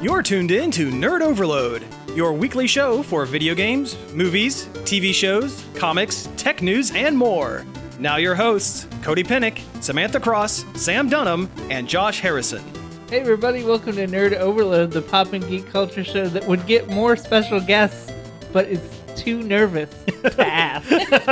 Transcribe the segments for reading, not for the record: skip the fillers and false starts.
You're tuned in to Nerd Overload, your weekly show for video games, movies, TV shows, comics, tech news, and more. Now your hosts, Cody Pennick, Samantha Cross, Sam Dunham, and Josh Harrison. Hey everybody, welcome to Nerd Overload, the pop and geek culture show that would get more special guests, but is too nervous to ask.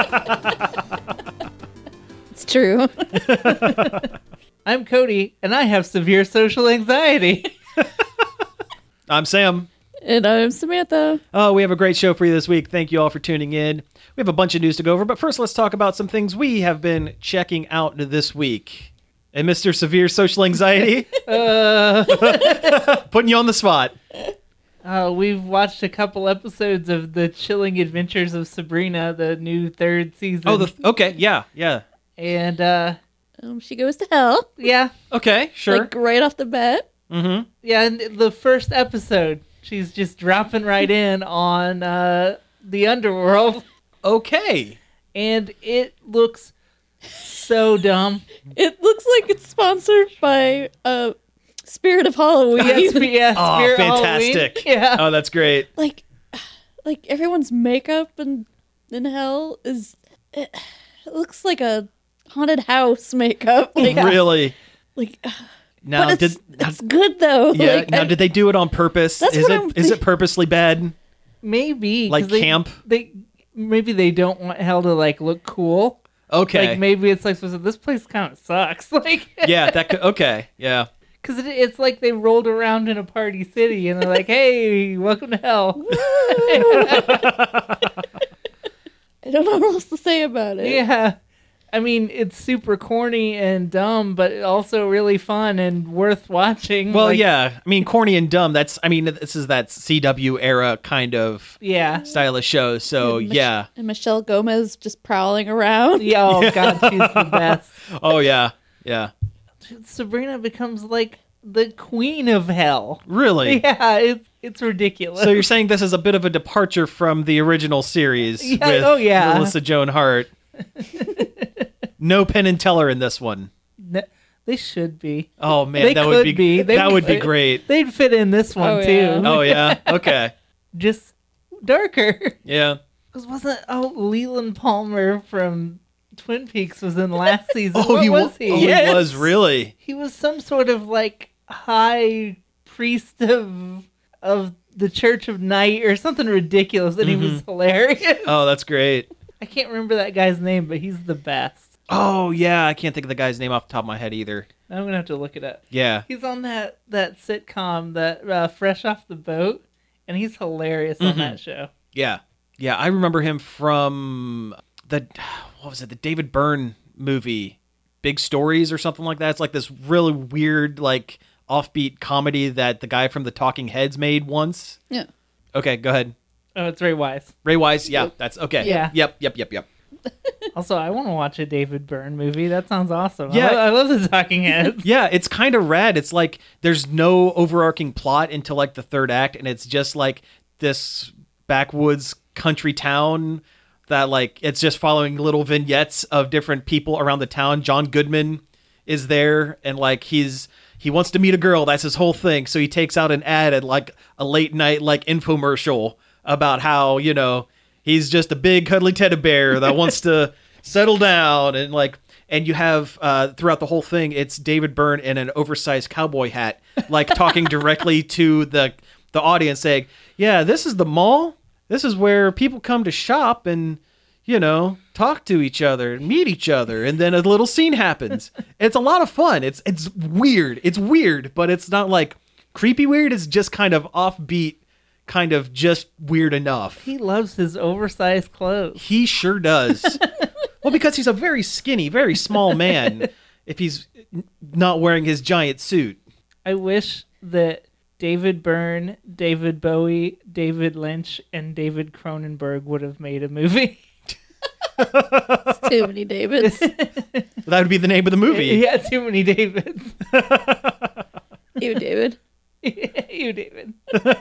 It's true. I'm Cody, and I have severe social anxiety. I'm Sam. And I'm Samantha. Oh, we have a great show for you this week. Thank you all for tuning in. We have a bunch of news to go over, but first let's talk about some things we have been checking out this week. And Mr. Severe Social Anxiety, putting you on the spot. We've watched a couple episodes of The Chilling Adventures of Sabrina, the new third season. Oh, okay, yeah. And, She goes to hell. yeah. Okay, sure. Like right off the bat. Mm-hmm. Yeah, and the first episode, she's just dropping right in on the underworld, Okay. and it looks so dumb. It looks like it's sponsored by Spirit of Halloween. Yeah, Oh, Spirit fantastic. Halloween. Yeah. Oh, that's great. like everyone's makeup in hell is it looks like a haunted house makeup. Like, Really? like Now, but it's good though. yeah. Like, Now, did they do it on purpose? That's Is what it I'm is it purposely bad? Maybe. 'cause Like camp? Maybe they don't want hell to like look cool. Okay. Like maybe it's like supposed to, this place kind of sucks. Like Yeah. That could. Okay. Yeah. because it's like they rolled around in a party city and they're like, "Hey, welcome to hell." I don't know what else to say about it. Yeah. I mean, it's super corny and dumb, but also really fun and worth watching. Well, Like, yeah. I mean, corny and dumb. This is that CW era kind of Yeah. style of show. So yeah. And Michelle Gomez just prowling around. Yeah. Oh, God, she's the best. Oh yeah. Yeah. Sabrina becomes like the queen of hell. Really. Yeah, it's ridiculous. So you're saying this is a bit of a departure from the original series Yeah, with oh, yeah. Melissa Joan Hart. No Penn and Teller in this one. They should be. Oh man, They that would could be be. that would be great. They'd fit in this one Oh, too. yeah. Oh yeah. Okay. Just darker. Yeah. Because wasn't Leland Palmer from Twin Peaks was in last season? Oh, What was he? Oh, Yes. he was really. He was some sort of like high priest of the Church of Night or something ridiculous, and he was hilarious. Oh, that's great. I can't remember that guy's name, but he's the best. Oh yeah, I can't think of the guy's name off the top of my head either. I'm gonna have to look it up. Yeah. He's on that sitcom that Fresh Off the Boat, and he's hilarious on that show. Yeah. Yeah, I remember him from the David Byrne movie, Big Stories or something like that. It's like this really weird, like offbeat comedy that the guy from the Talking Heads made once. Yeah. Okay, go ahead. Oh, it's Ray Wise. Ray Wise, yeah, that's okay. Yeah. Yep. Also, I want to watch a David Byrne movie. That sounds awesome. Yeah. I love the Talking Heads. Yeah, it's kind of rad. It's like there's no overarching plot until like the third act, and it's just like this backwoods country town that like it's just following little vignettes of different people around the town. John Goodman is there, and like he wants to meet a girl. That's his whole thing. So he takes out an ad at like a late night like infomercial about how, you know, he's just a big cuddly teddy bear that wants to settle down, and you have throughout the whole thing, it's David Byrne in an oversized cowboy hat, like talking directly to the audience, saying, "Yeah, this is the mall. This is where people come to shop and, you know, talk to each other and meet each other, and then a little scene happens." It's a lot of fun. It's weird. It's weird, but it's not like creepy weird. It's just kind of offbeat, kind of just weird enough. He loves his oversized clothes. He sure does. Well, because he's a very skinny, very small man if he's not wearing his giant suit. I wish that David Byrne, David Bowie, David Lynch, and David Cronenberg would have made a movie. It's too many Davids. That would be the name of the movie. Yeah, too many Davids. You, David. You, David.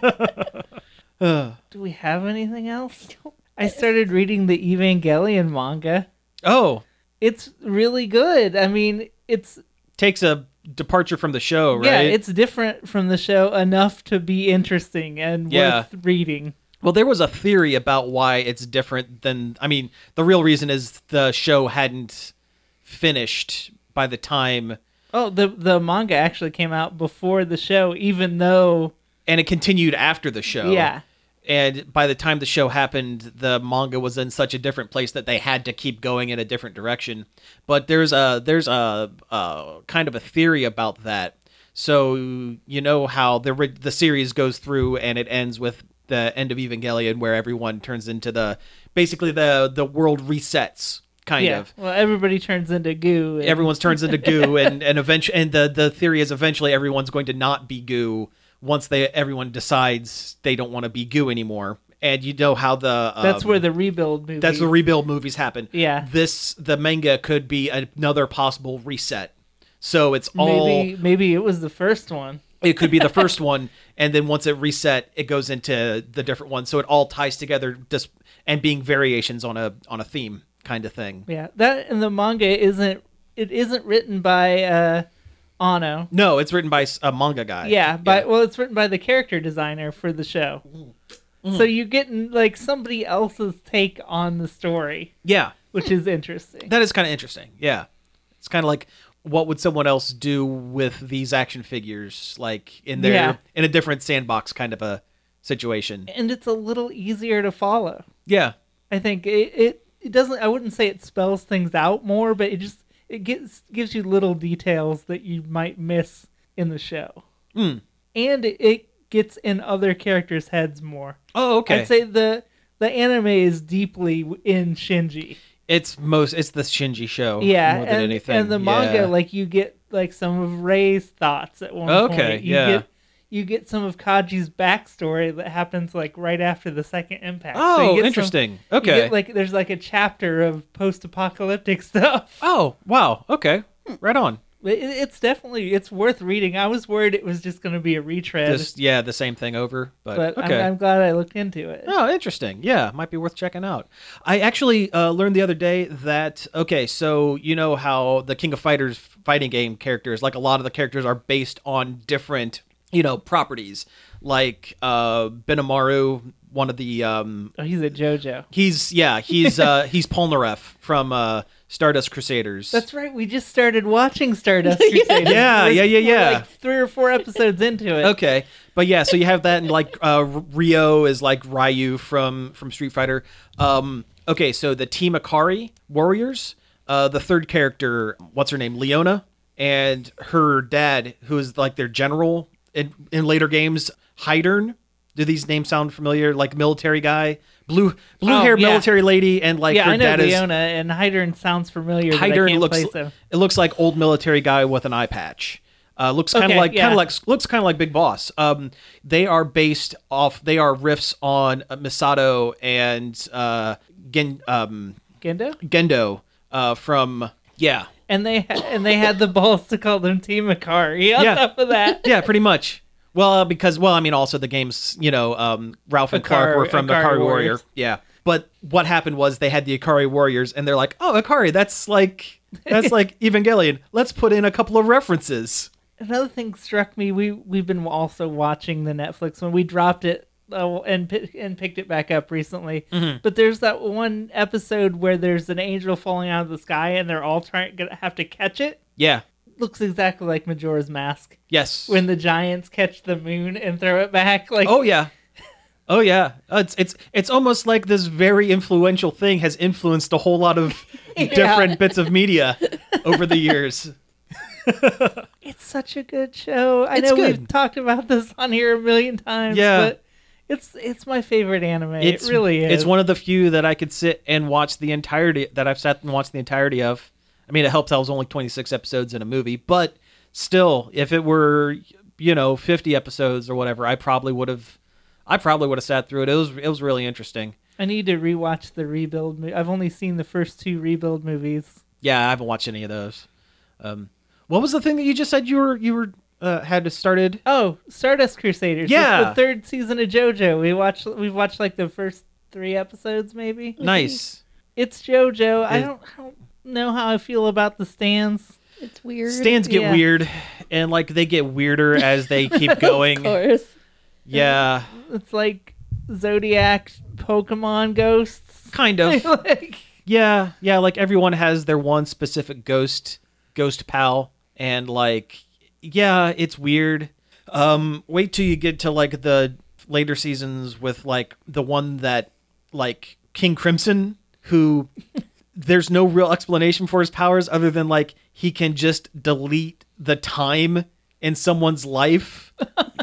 Do we have anything else? I started reading the Evangelion manga. Oh, It's really good. I mean, it's takes a departure from the show, right? Yeah, it's different from the show enough to be interesting and worth reading. Well, there was a theory about why it's different than... I mean, the real reason is the show hadn't finished by the time... Oh, the manga actually came out before the show, even though... And it continued after the show. Yeah. And by the time the show happened, the manga was in such a different place that they had to keep going in a different direction. But there's a kind of a theory about that. So you know how the series goes through and it ends with the end of Evangelion, where everyone turns into basically the world resets. Kind of. Well, everybody turns into goo. Everyone turns into goo, and eventually, and the theory is eventually everyone's going to not be goo once everyone decides they don't want to be goo anymore. And you know how that's where the rebuild movies. That's where rebuild movies happen. Yeah. The manga could be another possible reset. So it's maybe it was the first one. It could be the first one, and then once it reset, it goes into the different ones. So it all ties together, just and being variations on a theme kind of thing. Yeah, that and the manga isn't written by Anno. No, it's written by a manga guy. Yeah, it's written by the character designer for the show. Mm. So you're getting like somebody else's take on the story. Yeah, which is interesting. That is kind of interesting. Yeah, it's kind of like, what would someone else do with these action figures, like in a different sandbox kind of a situation? And it's a little easier to follow. Yeah, I think it doesn't. I wouldn't say it spells things out more, but it gives you little details that you might miss in the show. Mm. And it gets in other characters' heads more. Oh, okay. I'd say the anime is deeply in Shinji. It's the Shinji show, more than anything. And the manga, like you get like some of Rei's thoughts at one point. Okay, You get some of Kaji's backstory that happens like right after the second impact. Oh, so interesting. Okay. You get, like there's like a chapter of post-apocalyptic stuff. Oh, wow. Okay. Right on. It's worth reading. I was worried it was just going to be a retread. The same thing over. But okay. I'm glad I looked into it. Oh, interesting. Yeah, might be worth checking out. I actually learned the other day that, so you know how the King of Fighters fighting game characters, like a lot of the characters are based on different, properties. Like Benimaru, one of the... he's a JoJo. He's Polnareff from... Stardust Crusaders. That's right. We just started watching Stardust Crusaders. Yeah. We're like 3 or 4 episodes into it. Okay, but yeah, so you have that, and like Ryo is like Ryu from Street Fighter. Okay, so the Team Akari Warriors. The third character, what's her name, Leona, and her dad, who is like their general in later games, Hydern. Do these names sound familiar? Like military guy. Blue-haired military lady, and like her I know dad Leona, and Hydern sounds familiar. Hydern looks like old military guy with an eye patch. Looks kind of like Big Boss. They are riffs on Misato and Gendo from And they had the balls to call them Team Akari on top of that. Yeah, pretty much. Well, also the games, Ralph and Clark were from Akari Warrior. Yeah. But what happened was they had the Akari Warriors, and they're like, oh, Akari, that's like Evangelion. Let's put in a couple of references. Another thing struck me, we've been also watching the Netflix one. We dropped it and picked it back up recently. Mm-hmm. But there's that one episode where there's an angel falling out of the sky, and they're all gonna have to catch it. Yeah. Looks exactly like Majora's Mask. Yes. When the giants catch the moon and throw it back. Like, oh yeah. It's almost like this very influential thing has influenced a whole lot of different bits of media over the years. It's such a good show. I know we've talked about this on here a million times. Yeah. But it's my favorite anime. It really is. It's one of the few that I could sit and watch the entirety. That I've sat and watched the entirety of. I mean, it helps. I was only 26 episodes in a movie, but still, if it were 50 episodes or whatever, I probably would have sat through it. It was really interesting. I need to rewatch the Rebuild. I've only seen the first 2 Rebuild movies. Yeah, I haven't watched any of those. What was the thing that you just said you were had started? Oh, Stardust Crusaders. Yeah, it's the 3rd season of JoJo. We've watched like the first 3 episodes, maybe. Nice. It's JoJo. I don't know how I feel about the stands. It's weird. Stands get Yeah. weird, and like they get weirder as they keep going. Of course. Yeah, It's like Zodiac Pokemon ghosts. kind of. Like, Yeah, like everyone has their one specific ghost pal, and like, yeah, it's weird. Wait till you get to like the later seasons with like the one that like King Crimson, who there's no real explanation for his powers other than like he can just delete the time in someone's life.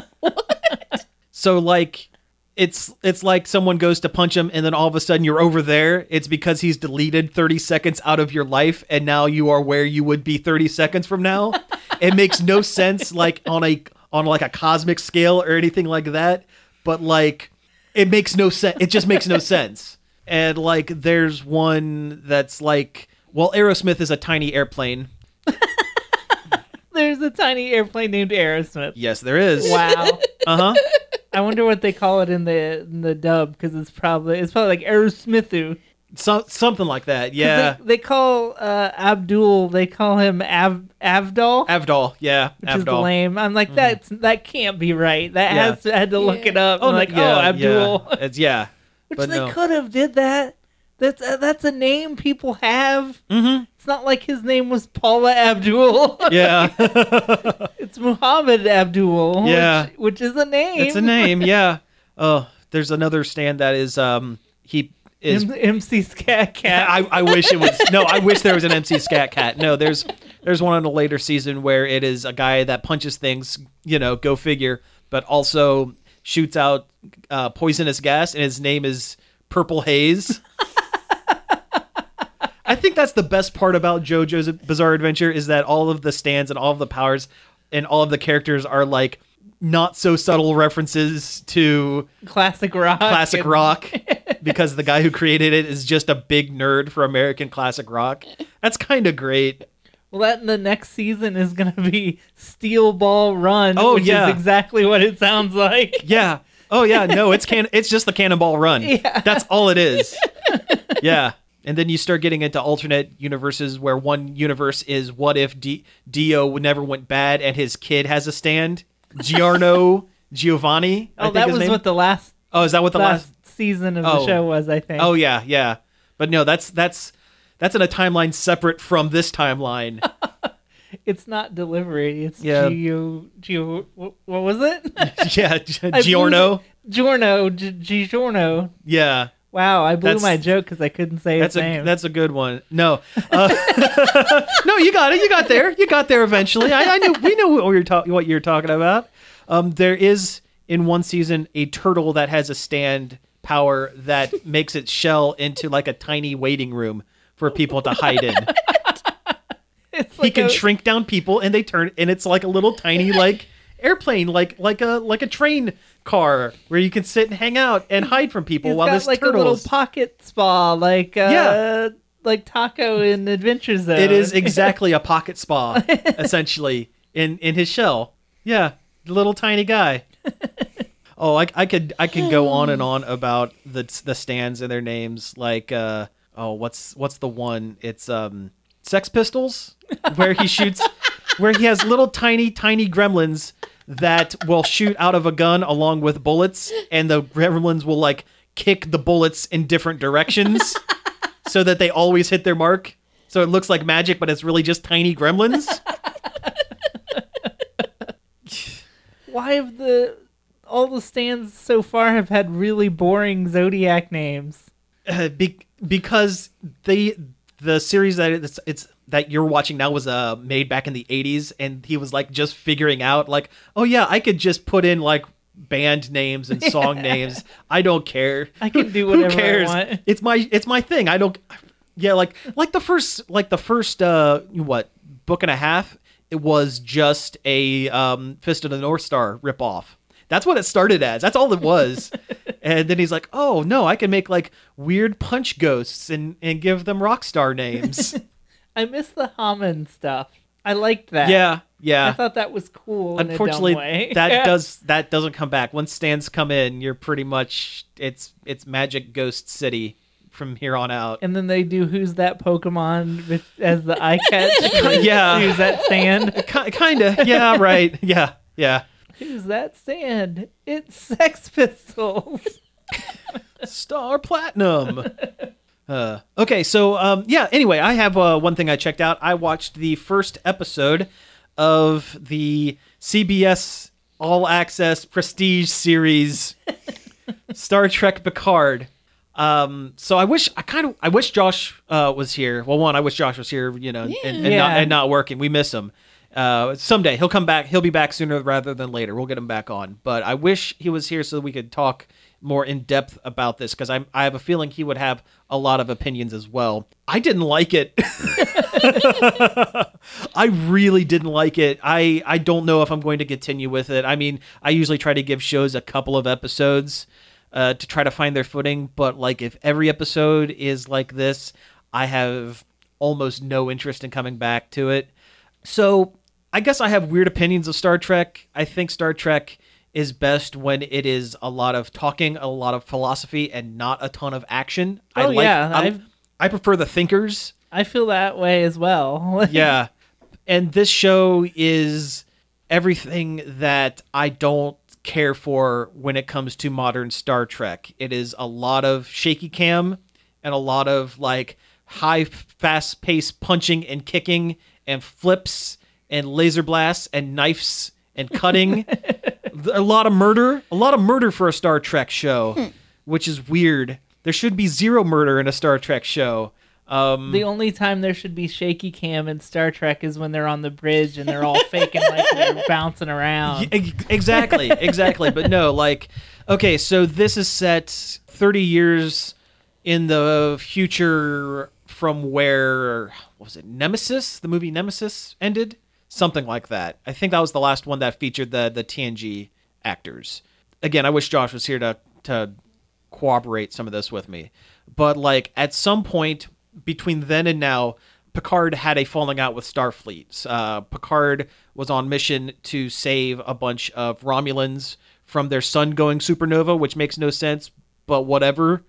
So like it's like someone goes to punch him and then all of a sudden you're over there. It's because he's deleted 30 seconds out of your life and now you are where you would be 30 seconds from now. It makes no sense like on like a cosmic scale or anything like that, but like it makes no sense. It just makes no sense. And like there's one that's like, well, Aerosmith is a tiny airplane. there's a tiny airplane named Aerosmith. Yes, there is. Wow. Uh-huh. I wonder what they call it in the dub, because it's probably like Aerosmithu. Something like that. Yeah. They call Abdul. They call him Avdol, Avdol. Yeah. which is Avdol. lame. I'm like, that can't be right. That Yeah. had to look Yeah. it up. Oh, I'm no, like, yeah, Abdul. Yeah. It's, yeah. Which But they no. could have did that. That's a name people have. Mm-hmm. It's not like his name was Paula Abdul. Yeah. It's Muhammad Abdul. Yeah. which is a name. It's a name. Yeah. Oh, there's another stand that is he is. MC Scat Cat. I wish it was. No, I wish there was an MC Scat Cat. No, there's one in a later season where it is a guy that punches things. You know, go figure. But also shoots out poisonous gas, and his name is Purple Haze. I think that's the best part about JoJo's Bizarre Adventure is that all of the stands and all of the powers and all of the characters are like not so subtle references to Classic rock. classic and- rock because the guy who created it is just a big nerd for American classic rock. That's kind of great. Well, that in the next season is going to be Steel Ball Run. Oh, which yeah. is exactly what it sounds like. Yeah. Oh yeah. No, it's just the Cannonball Run. Yeah. That's all it is. Yeah. And then you start getting into alternate universes where one universe is what if Dio never went bad and his kid has a stand? Giorno Giovanni. I Oh, think that his was name? what the last Oh, is that what the last? season of Oh. the show was, I think. Oh yeah, yeah. But no, that's in a timeline separate from this timeline. It's not delivery. It's Yeah. what was it? Yeah, I Giorno. Giorno. Yeah. Wow, I blew That's- my joke because I couldn't say his name. That's a good one. No, no, you got it. You got there. You got there eventually. I knew we knew what you're talking about. There is in one season a turtle that has a stand power that makes its shell into like a tiny waiting room for people to hide in. It's He like can a- shrink down people and they turn and it's like a little tiny like airplane like a train car where you can sit and hang out and hide from people He's while got this like turtle's a little pocket spa, like Yeah. like Taco in Adventure Zone. It is exactly a pocket spa, essentially, in his shell. Yeah, the little tiny guy. Oh, I could go on and on about the stands and their names. Like, what's the one? It's Sex Pistols, where he shoots, where he has little tiny gremlins that will shoot out of a gun along with bullets, and the gremlins will like kick the bullets in different directions. So that they always hit their mark. So it looks like magic, but it's really just tiny gremlins. Why have all the stands so far have had really boring Zodiac names? Because the series that it's that you're watching now was made back in the 80s, and he was like just figuring out like, oh yeah, I could just put in like band names and song names. I don't care. I can do Who whatever cares? I want. It's my thing. I don't. Yeah, like the first what book and a half. It was just a Fist of the North Star ripoff. That's what it started as. That's all it was. And then he's like, oh no, I can make like weird punch ghosts and give them rock star names. I miss the Hammond stuff. I liked that. Yeah. I thought that was cool. Unfortunately, in a dumb way. that doesn't come back. Once stands come in, you're pretty much it's Magic Ghost City from here on out. And then they do Who's That Pokemon as the eye catch. Yeah. Who's that sand? Kind of. Yeah, right. Yeah. Who's that sand? It's Sex Pistols. Star Platinum. Okay, so anyway, I have one thing I checked out. I watched the first episode of the CBS All Access Prestige series Star Trek Picard. So I wish Josh was here. Well, one, I wish Josh was here, and not working. We miss him. Someday he'll come back. He'll be back sooner rather than later. We'll get him back on. But I wish he was here so we could talk more in depth about this, because I have a feeling he would have a lot of opinions as well. I didn't like it. I really didn't like it. I don't know if I'm going to continue with it. I mean, I usually try to give shows a couple of episodes to try to find their footing, but like if every episode is like this, I have almost no interest in coming back to it. So I guess I have weird opinions of Star Trek. I think Star Trek is best when it is a lot of talking, a lot of philosophy, and not a ton of action. I prefer the thinkers. I feel that way as well. Yeah. And this show is everything that I don't care for when it comes to modern Star Trek. It is a lot of shaky cam and a lot of like high, fast-paced punching and kicking and flips and laser blasts and knives and cutting. A lot of murder for a Star Trek show, which is weird. There should be zero murder in a Star Trek show. The only time there should be shaky cam in Star Trek is when they're on the bridge and they're all faking like they're bouncing around. Exactly. But no, like, okay, so this is set 30 years in the future from where, what was it, Nemesis? The movie Nemesis ended? Something like that. I think that was the last one that featured the TNG actors. Again, I wish Josh was here to corroborate some of this with me. But like at some point between then and now, Picard had a falling out with Starfleet. Picard was on mission to save a bunch of Romulans from their sun going supernova, which makes no sense, but whatever.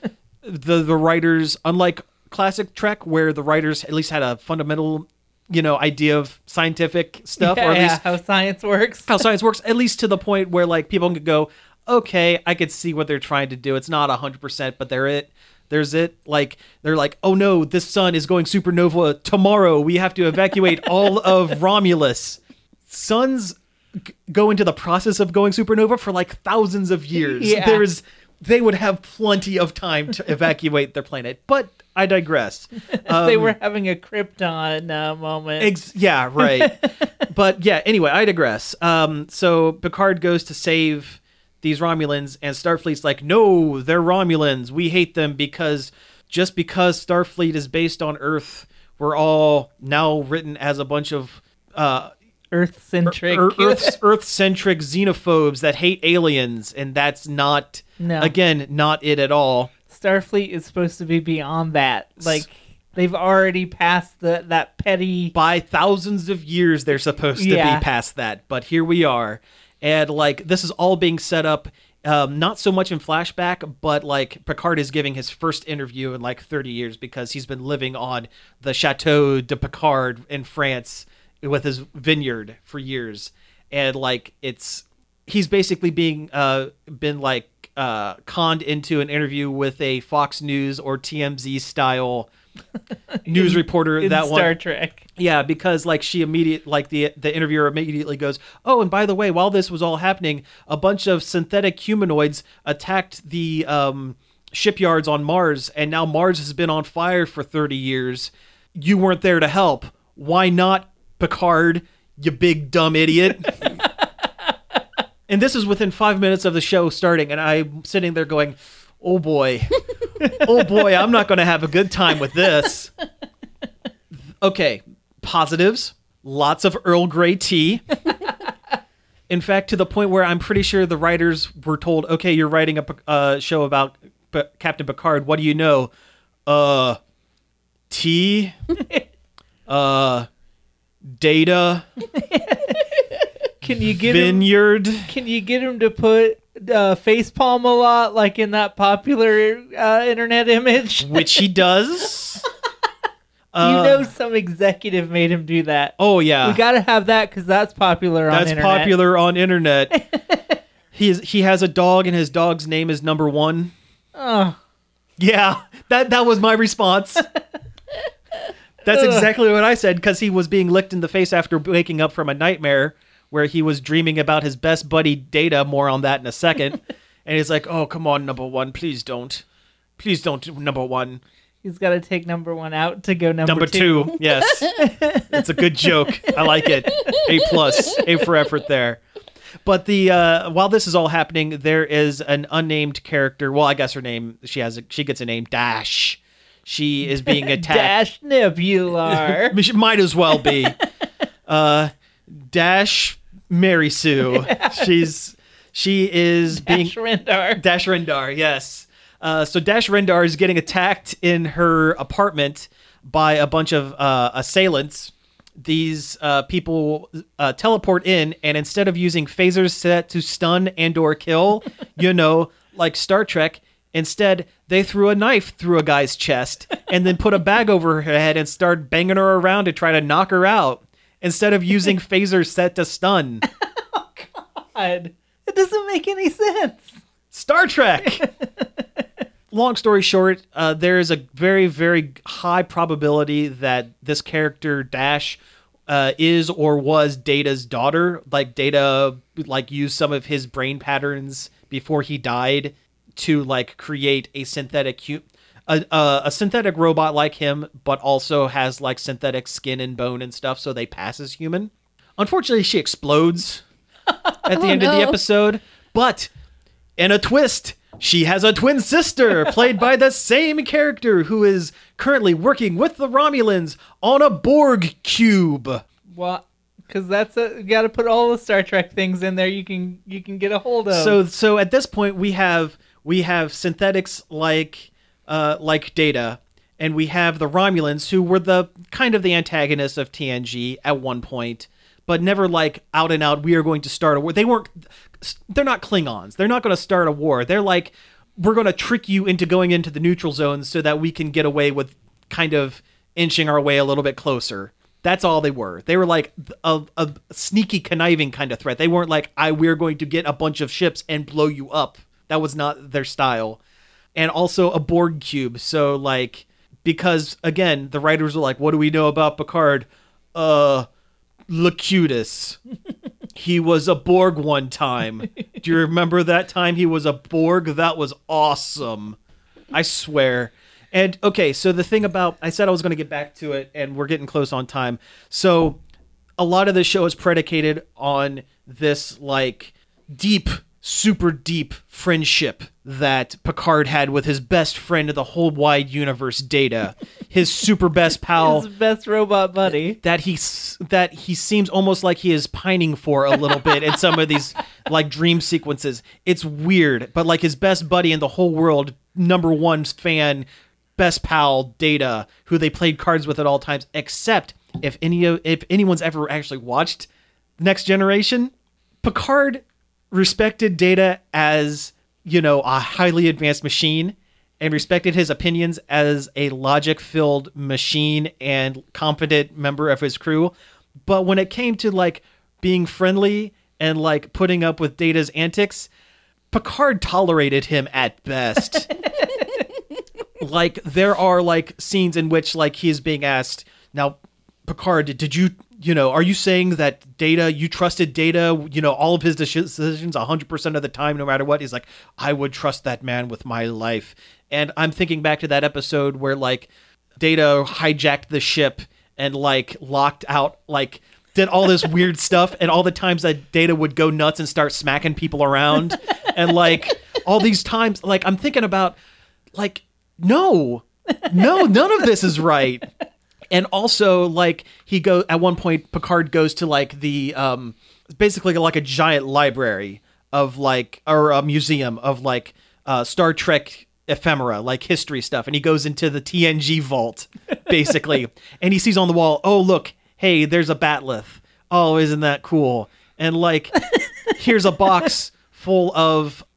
The writers, unlike classic Trek, where the writers at least had a fundamental idea of scientific stuff, or at least how science works. At least to the point where like people could go, okay, I could see what they're trying to do. It's not 100%, but there's it. Like they're like, oh no, this sun is going supernova tomorrow. We have to evacuate all of Romulus. Suns go into the process of going supernova for like thousands of years. Yeah. They would have plenty of time to evacuate their planet, but I digress. They were having a Krypton moment. Yeah, right. But yeah, anyway, I digress. So Picard goes to save these Romulans, and Starfleet's like, no, they're Romulans. We hate them because just because Starfleet is based on Earth, we're all now written as a bunch of Earth-centric Earth-centric xenophobes that hate aliens, and that's not it at all. Starfleet is supposed to be beyond that. Like, they've already passed that petty... By thousands of years, they're supposed to be past that. But here we are. And, like, this is all being set up, not so much in flashback, but, like, Picard is giving his first interview in, like, 30 years because he's been living on the Chateau de Picard in France with his vineyard for years. And, like, he's basically been conned into an interview with a Fox News or TMZ style news reporter in that Star Trek. Yeah, because like the interviewer immediately goes, oh, and by the way, while this was all happening, a bunch of synthetic humanoids attacked the shipyards on Mars, and now Mars has been on fire for 30 years. You weren't there to help. Why not, Picard, you big dumb idiot? And this is within 5 minutes of the show starting, and I'm sitting there going, oh boy, I'm not going to have a good time with this. Okay, positives, lots of Earl Grey tea. In fact, to the point where I'm pretty sure the writers were told, okay, you're writing a show about Captain Picard. What do you know? Tea? Data? Can you get Vineyard? Can you get him to put facepalm a lot, like in that popular internet image? Which he does. Some executive made him do that. Oh yeah, we gotta have that because that's popular on internet. That's popular on internet. He has a dog, and his dog's name is Number One. Oh. Yeah, that was my response. That's exactly what I said, because he was being licked in the face after waking up from a nightmare where he was dreaming about his best buddy Data. More on that in a second. And he's like, oh, come on, Number One, please don't. Please don't, Number One. He's got to take Number One out to go number two. Yes. It's a good joke. I like it. A+, A for effort there. But while this is all happening, there is an unnamed character. Well, I guess her name, she gets a name, Dash. She is being attacked. Dash Nebular. She might as well be. Dash Mary Sue. She is being Dash Rendar. Dash Rendar, yes. So Dash Rendar is getting attacked in her apartment by a bunch of assailants. These people teleport in, and instead of using phasers set to stun and or kill, like Star Trek, instead they threw a knife through a guy's chest and then put a bag over her head and started banging her around to try to knock her out instead of using phasers set to stun. Oh, God. It doesn't make any sense. Star Trek! Long story short, there is a very, very high probability that this character, Dash, is or was Data's daughter. Like, Data, used some of his brain patterns before he died to, create a synthetic a synthetic robot like him, but also has, synthetic skin and bone and stuff, so they pass as human. Unfortunately, she explodes at the end of the episode, but in a twist, she has a twin sister played by the same character who is currently working with the Romulans on a Borg cube. Well, because you got to put all the Star Trek things in there you can get a hold of. So at this point we have synthetics like Data, and we have the Romulans, who were the kind of the antagonists of TNG at one point, but never out and out, we are going to start a war. They're not Klingons. They're not going to start a war. They're we're going to trick you into going into the neutral zone so that we can get away with kind of inching our way a little bit closer. That's all they were. They were a sneaky, conniving kind of threat. They weren't we're going to get a bunch of ships and blow you up. That was not their style. And also a Borg cube. So because again, the writers were what do we know about Picard? Locutus. He was a Borg one time. Do you remember that time he was a Borg? That was awesome. I swear. And okay, so the thing about, I said I was going to get back to it, and we're getting close on time. So a lot of the show is predicated on this deep, super deep friendship that Picard had with his best friend of the whole wide universe, Data, his super best pal, his best robot buddy, that he seems almost like he is pining for a little bit in some of these dream sequences. It's weird, but his best buddy in the whole world, number one fan, best pal, Data, who they played cards with at all times. Except if anyone's ever actually watched Next Generation, Picard respected Data as, a highly advanced machine, and respected his opinions as a logic-filled machine and competent member of his crew. But when it came to being friendly and putting up with Data's antics, Picard tolerated him at best. There are scenes in which he is being asked, now, Picard, did you, are you saying that Data, you trusted Data, all of his decisions 100% of the time, no matter what? He's like, I would trust that man with my life. And I'm thinking back to that episode where Data hijacked the ship and locked out, did all this weird stuff, and all the times that Data would go nuts and start smacking people around. And all these times, I'm thinking about no, none of this is right. And also, at one point, Picard goes to the basically a giant library of or a museum of Star Trek ephemera, history stuff, and he goes into the TNG vault, basically, and he sees on the wall, oh look, hey, there's a Batleth. Oh, isn't that cool? And here's a box full of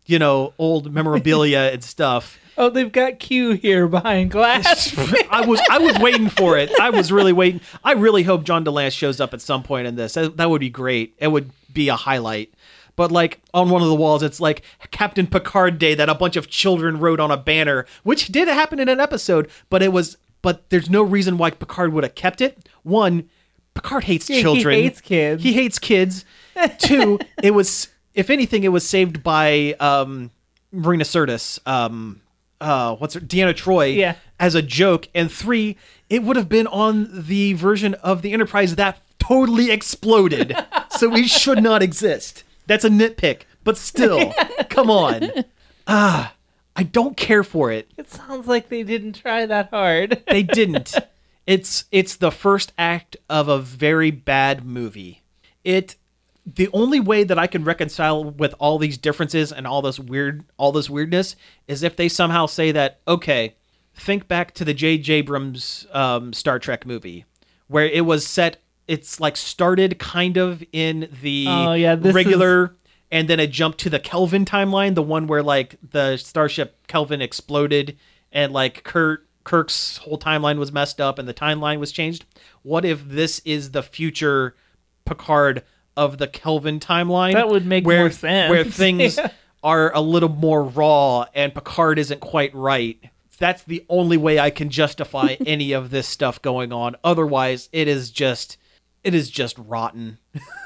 old memorabilia and stuff. Oh, they've got Q here behind glass. I was waiting for it. I was really waiting. I really hope John DeLance shows up at some point in this. That would be great. It would be a highlight. But like on one of the walls, it's like Captain Picard Day that a bunch of children wrote on a banner, which did happen in an episode, but there's no reason why Picard would have kept it. One, Picard hates children. He hates kids. He hates kids. Two, if anything, it was saved by Marina Sirtis. Deanna Troi as a joke. And three, it would have been on the version of the Enterprise that totally exploded. So it should not exist. That's a nitpick, but still, come on. I don't care for it. It sounds like they didn't try that hard. They didn't. It's the first act of a very bad movie. The only way that I can reconcile with all these differences and all this weirdness is if they somehow say that, okay, think back to the J.J. Abrams Star Trek movie, where it was set. It's like started kind of in the regular, and then it jumped to the Kelvin timeline, the one where like the starship Kelvin exploded and like Kirk's whole timeline was messed up and the timeline was changed. What if this is the future Picard of the Kelvin timeline? That would make more sense. Where things are a little more raw and Picard isn't quite right. That's the only way I can justify any of this stuff going on. Otherwise, it is just rotten.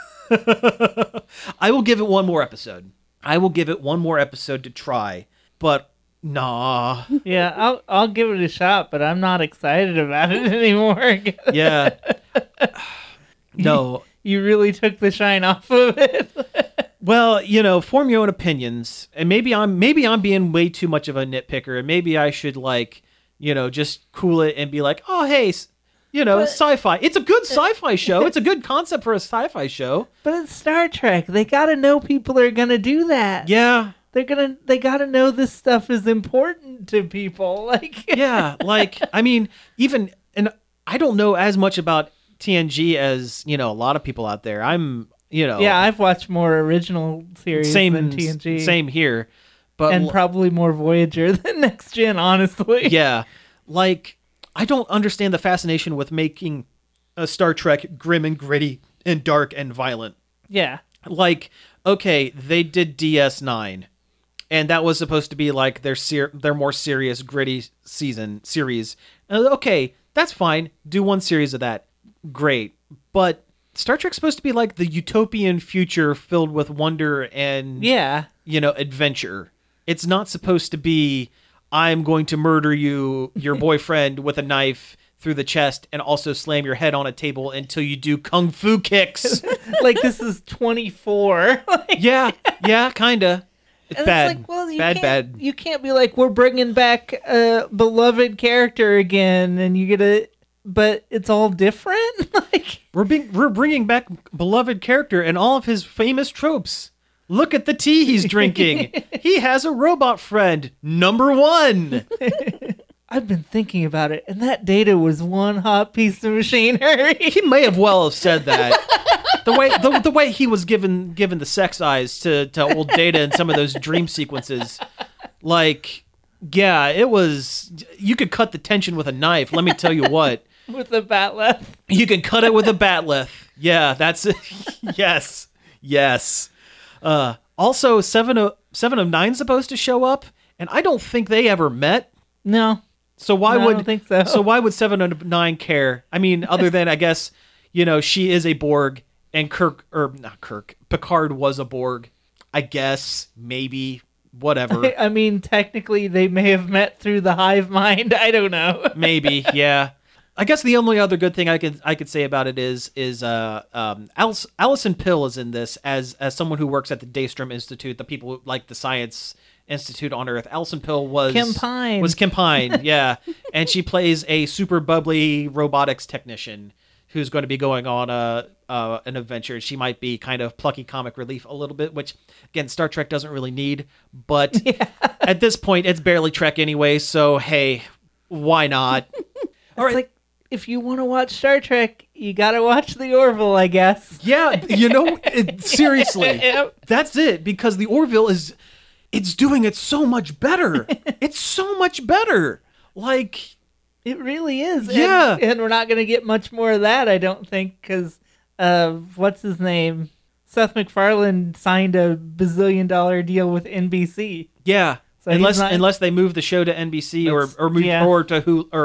I will give it one more episode. To try, but nah. Yeah, I'll give it a shot, but I'm not excited about it anymore. Yeah. No. You really took the shine off of it. Well, form your own opinions, and maybe I'm being way too much of a nitpicker, and maybe I should just cool it and be like, oh hey. Sci-fi. It's a good sci-fi show. It's a good concept for a sci-fi show. But it's Star Trek. They gotta know people are gonna do that. Yeah. They gotta know this stuff is important to people. Yeah, even, and I don't know as much about TNG as, a lot of people out there. Yeah, I've watched more original series than TNG. Same here. But probably more Voyager than Next Gen, honestly. Yeah. I don't understand the fascination with making a Star Trek grim and gritty and dark and violent. Yeah. Okay, they did DS9, and that was supposed to be like their more serious, gritty series. Okay, that's fine. Do one series of that. Great. But Star Trek's supposed to be like the utopian future filled with wonder and adventure. It's not supposed to be, I'm going to murder your boyfriend with a knife through the chest and also slam your head on a table until you do kung fu kicks. This is 24. Yeah, kinda. It's bad. Bad. You can't be like, we're bringing back a beloved character again, and you get a, but it's all different. We're bringing back beloved character and all of his famous tropes. Look at the tea he's drinking. He has a robot friend, number 1. I've been thinking about it, and that Data was one hot piece of machinery. He may have said that. The way he was given the sex eyes to old Data in some of those dream sequences, it was. You could cut the tension with a knife. Let me tell you what. With a batleth. You can cut it with a batleth. Yeah, that's it. Yes. Also, Seven of Nine's supposed to show up, and I don't think they ever met. No. So I don't think so. So why would 7 of 9 care? I mean, other than I guess she is a Borg, and Picard was a Borg. I guess maybe whatever. I mean, technically they may have met through the hive mind. I don't know. Maybe, yeah. I guess the only other good thing I could say about it is Alison Pill is in this as someone who works at the Daystrom Institute, the people who like the Science Institute on Earth. Alison Pill was Kim Pine, yeah, and she plays a super bubbly robotics technician who's going to be going on an adventure. She might be kind of plucky comic relief a little bit, which again Star Trek doesn't really need, but at this point it's barely Trek anyway. So hey, why not? All right. If you want to watch Star Trek, you got to watch The Orville, I guess. Yeah, seriously. Yep. That's it, because The Orville is... it's doing it so much better. It's so much better. Like, It really is. Yeah. And we're not going to get much more of that, I don't think, because what's his name? Seth MacFarlane signed a bazillion-dollar deal with NBC. yeah. So he's Unless they move the show to NBC Yeah. or to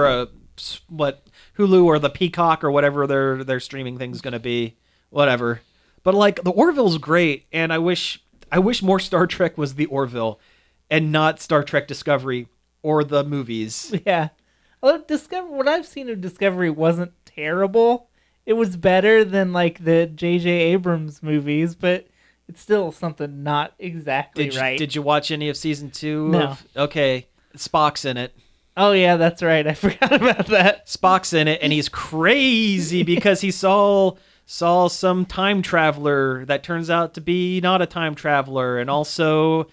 Hulu or the Peacock or whatever their streaming thing's going to be. Whatever. But like the Orville's great, and I wish more Star Trek was the Orville and not Star Trek Discovery or the movies. Yeah. Although what I've seen of Discovery wasn't terrible. It was better than like the J.J. Abrams movies, but it's still something not exactly right. Did you watch any of season 2? No. Okay. Spock's in it. Oh yeah, that's right. I forgot about that. Spock's in it, and he's crazy because he saw some time traveler that turns out to be not a time traveler, and also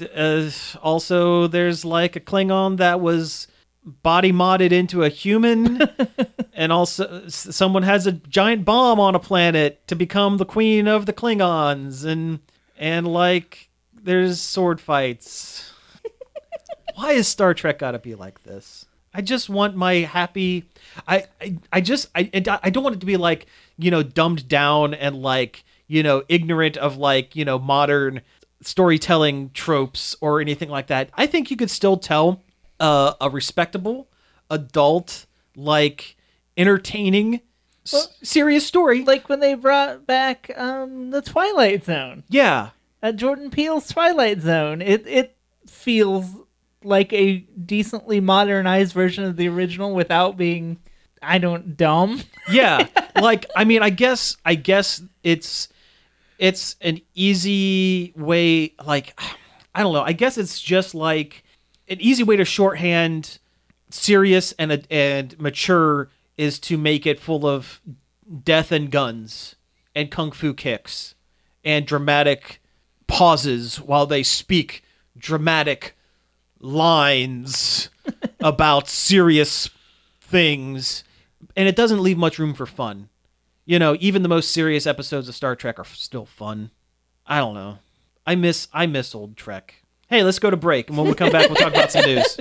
there's like a Klingon that was body modded into a human, and also someone has a giant bomb on a planet to become the queen of the Klingons, and like there's sword fights. Why is Star Trek gotta be like this? I just want my happy. I don't want it to be like, dumbed down and like, ignorant of like, modern storytelling tropes or anything like that. I think you could still tell a respectable, adult, like entertaining, serious story. Like when they brought back the Twilight Zone. Yeah. Jordan Peele's Twilight Zone. It feels like a decently modernized version of the original without being, dumb. Yeah. Like, I mean, I guess it's an easy way, like, I don't know. I guess it's just like an easy way to shorthand serious and mature is to make it full of death and guns and kung fu kicks and dramatic pauses while they speak dramatic lines about serious things, and it doesn't leave much room for fun. Even the most serious episodes of Star Trek are still fun. I don't know. I miss old Trek. Hey, let's go to break, and when we come back, we'll talk about some news.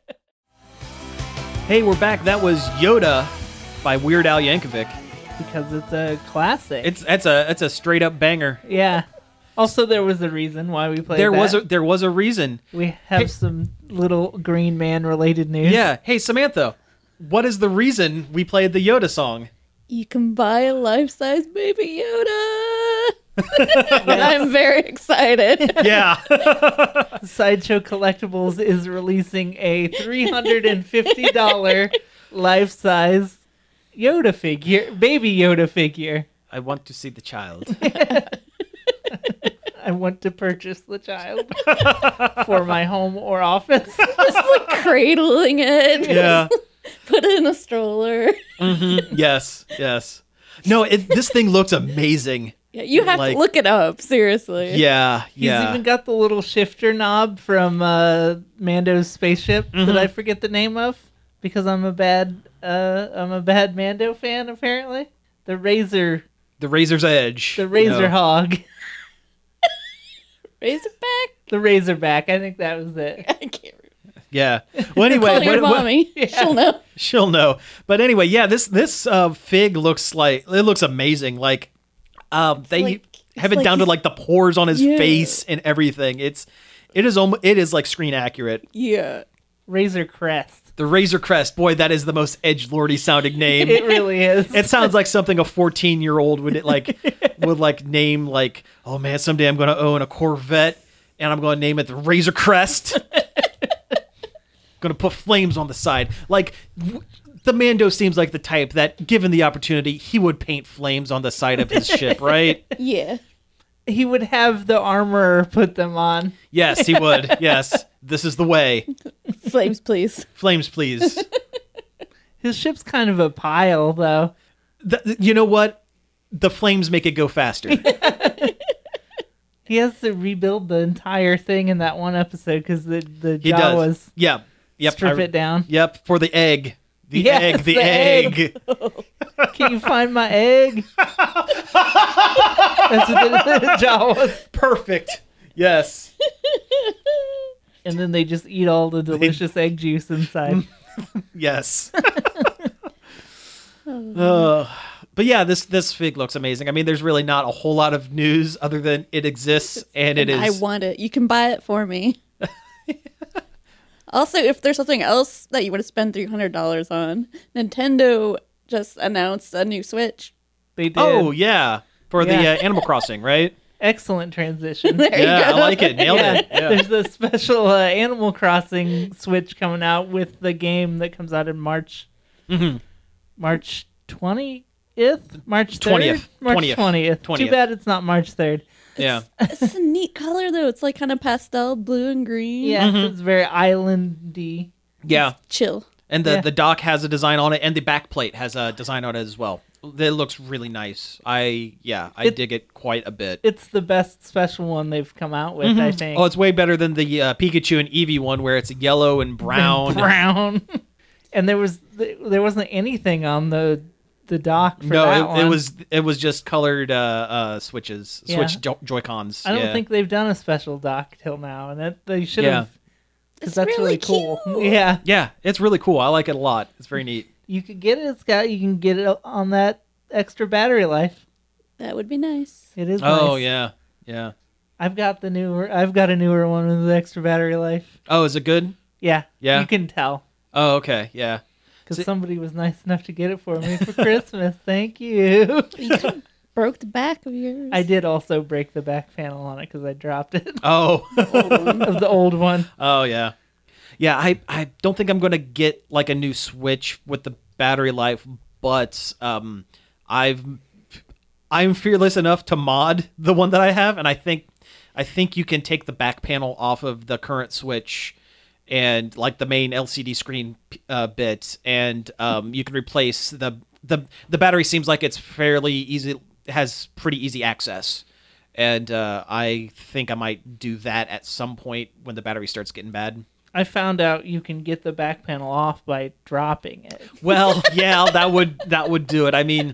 Hey, we're back. That was Yoda by Weird Al Yankovic. Because it's a classic. It's a straight up banger. Yeah. Also, there was a reason why we played There was a reason. We have some little Green Man related news. Yeah. Hey, Samantha, what is the reason we played the Yoda song? You can buy a life-size Baby Yoda. And I'm very excited. Yeah. Sideshow Collectibles is releasing a $350 life-size Yoda figure, Baby Yoda figure. I want to see the child. I want to purchase the child for my home or office. Just like cradling it. Yeah. Put it in a stroller. Mm-hmm. Yes. No, this thing looks amazing. Yeah, you have to look it up, seriously. Yeah. He's even got the little shifter knob from Mando's spaceship that I forget the name of because I'm a bad Mando fan apparently. The Razor's Edge. The Razor Hog. Razorback? The Razorback. I think that was it. I can't remember. Yeah. Well, anyway, Call your mommy. She'll know. She'll know. But anyway, yeah, this fig looks amazing. Like, they have it down to like the pores on his face and everything. It is like screen accurate. Yeah. Razor Crest. The Razor Crest, boy, that is the most edgelordy sounding name. It really is. It sounds like something a 14-year-old would name like, oh man, someday I'm going to own a Corvette and I'm going to name it the Razor Crest. Going to put flames on the side. Like, the Mando seems like the type that, given the opportunity, he would paint flames on the side of his ship, right? Yeah. He would have the armorer put them on. Yes, he would. Yes. This is the way. Flames, please. Flames, please. His ship's kind of a pile, though. You know what? The flames make it go faster. He has to rebuild the entire thing in that one episode because the He Jawas does. Yep. strip it down. Yep, for the egg. The Yes, the egg. Can you find my egg? That's what the Jawas. Perfect. Yes. and then they just eat all the delicious egg juice inside. Yes. But yeah, this fig looks amazing. I mean, there's really not a whole lot of news other than it exists and it is. I want it. You can buy it for me. Also, if there's something else that you would have spent $300 on, Nintendo just announced a new Switch. They did. Oh yeah, for the Yeah. Animal Crossing, right? Excellent transition. There you Yeah, go. I like it. Nailed it. Yeah. There's a special Animal Crossing Switch coming out with the game that comes out in March. Mhm. March 20th? March 3rd? 20th. March 20th. 20th. 20th. Too bad it's not March 3rd. Yeah. It's a neat color, though. It's like kind of pastel blue and green. Yeah, it's very islandy. Yeah. Chill. And Yeah. the dock has a design on it, and the back plate has a design on it as well. It looks really nice. I dig it quite a bit. It's the best special one they've come out with, I think. Oh, it's way better than the Pikachu and Eevee one, where it's yellow and brown. Brown. And there wasn't anything on the dock for No, that one. it was just colored switches, Yeah. Switch Joy-Cons. I don't Yeah. think they've done a special dock till now, and that they should Yeah. have. Because It's that's really cool. cute. Yeah, Yeah, it's really cool. I like it a lot. It's very neat. you could get it. You can get it on that extra battery life. That would be nice. It is. Oh nice. yeah, yeah. I've got a newer one with the extra battery life. Oh, is it good? Yeah. Yeah? You can tell Oh, okay, yeah. because See- somebody was nice enough to get it for me for Christmas. Thank you. You could have broke the back of yours. I did also break the back panel on it because I dropped it Oh, of the old one. oh yeah, yeah. I don't think I'm gonna get like a new Switch with the battery life, but I'm fearless enough to mod the one that I have, and I think you can take the back panel off of the current Switch and like the main LCD screen bit, and you can replace the battery. Seems like it's fairly easy, has pretty easy access, and I think I might do that at some point when the battery starts getting bad. I found out you can get the back panel off by dropping it. Well, yeah, that would do it. I mean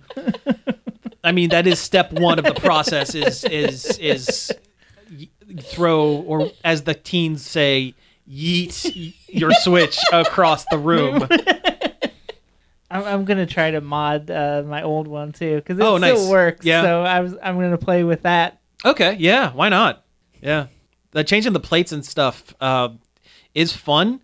that is step one of the process is throw, or as the teens say, yeet your Switch across the room. I'm gonna try to mod my old one too because it Oh, nice. still works. Yeah. So I'm gonna play with that. Okay, yeah, why not? Yeah, the changing the plates and stuff is fun.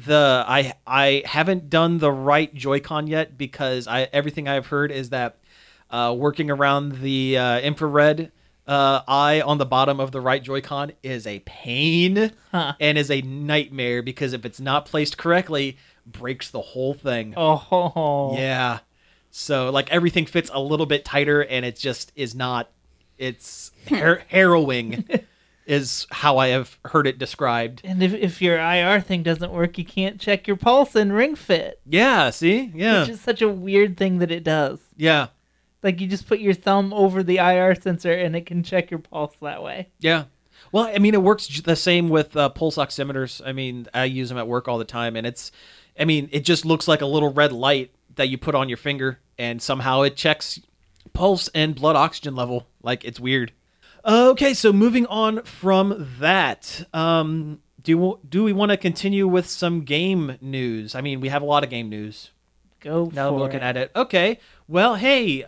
I haven't done the right Joy-Con yet because everything I've heard is that working around the infrared eye on the bottom of the right Joy-Con is a pain and is a nightmare because if it's not placed correctly, breaks the whole thing. Oh. Yeah. So like everything fits a little bit tighter and it just is not, it's harrowing is how I have heard it described. And if your IR thing doesn't work, you can't check your pulse in Ring Fit. Yeah, see? Yeah. Which is such a weird thing that it does. Yeah. Like you just put your thumb over the IR sensor and it can check your pulse that way. Yeah. Well, I mean, it works the same with pulse oximeters. I mean, I use them at work all the time, and it just looks like a little red light that you put on your finger, and somehow it checks pulse and blood oxygen level. Like, it's weird. Okay, so moving on from that, do we want to continue with some game news? I mean, we have a lot of game news. Go Now for I'm looking it. at it. Okay. Well, hey,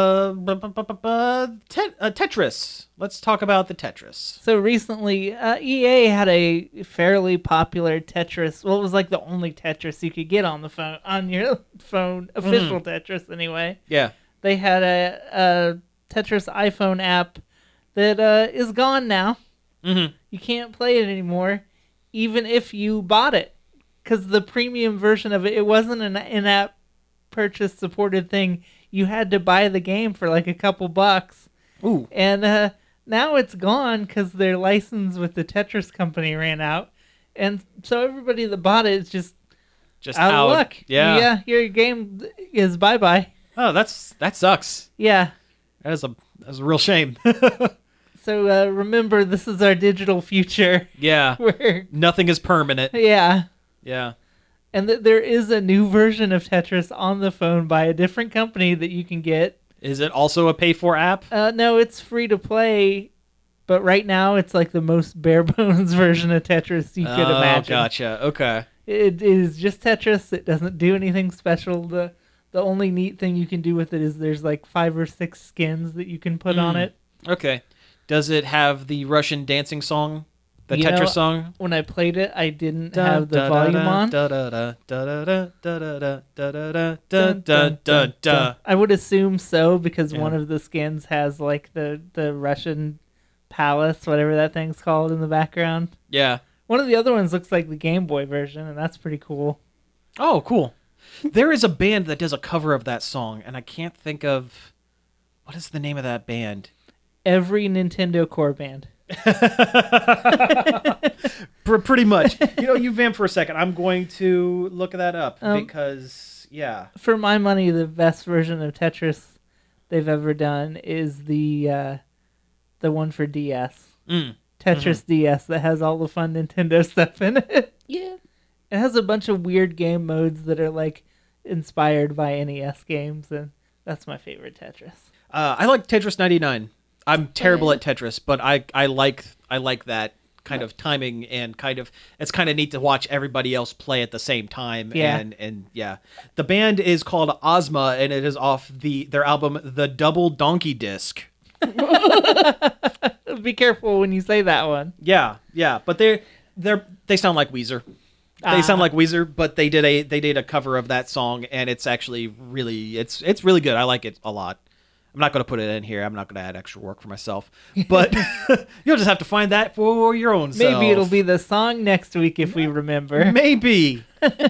Tetris. Let's talk about the Tetris. So recently, EA had a fairly popular Tetris. Well, it was like the only Tetris you could get on your phone, official Tetris anyway. Yeah. They had a Tetris iPhone app that is gone now. Mm-hmm. You can't play it anymore, even if you bought it, because the premium version of it wasn't an in-app purchase supported thing. You had to buy the game for like a couple bucks. Ooh. And now it's gone because their license with the Tetris company ran out, and so everybody that bought it is just out of luck. Yeah. Your game is bye. Oh, that sucks. Yeah. That's a real shame. So remember, this is our digital future. Yeah. Where Nothing is permanent. yeah, Yeah. and there is a new version of Tetris on the phone by a different company that you can get. Is it also a pay-for app? No, it's free to play, But right now, it's like the most bare bones version of Tetris you could imagine. Oh, gotcha. Okay. It is just Tetris. It doesn't do anything special. The only neat thing you can do with it is there's like 5 or 6 skins that you can put on it. Okay. Does it have the Russian dancing song? The You know, Tetris song? When I played it, I didn't have the volume on. I would assume so because one of the skins has like the Russian palace, whatever that thing's called, in the background. Yeah. One of the other ones looks like the Game Boy version, and that's pretty cool. Oh, cool. There is a band that does a cover of that song, and I can't think of... What is the name of that band? Every Nintendo core band. Pretty much. You vamp for a second. I'm going to look that up because, yeah. For my money, the best version of Tetris they've ever done is the one for DS. Tetris DS that has all the fun Nintendo stuff in it. Yeah. It has a bunch of weird game modes that are like inspired by NES games, and that's my favorite Tetris. I like Tetris 99. I'm terrible at Tetris, but I like that kind of timing and it's kind of neat to watch everybody else play at the same time. Yeah. And yeah, the band is called Ozma, and it is off their album The Double Donkey Disc. Be careful when you say that one. Yeah, but they sound like Weezer. They sound like Weezer, but they did a cover of that song, and it's actually really it's really good. I like it a lot. I'm not going to put it in here. I'm not going to add extra work for myself, but you'll just have to find that for your own self. Maybe it'll be the song next week if we remember. Maybe.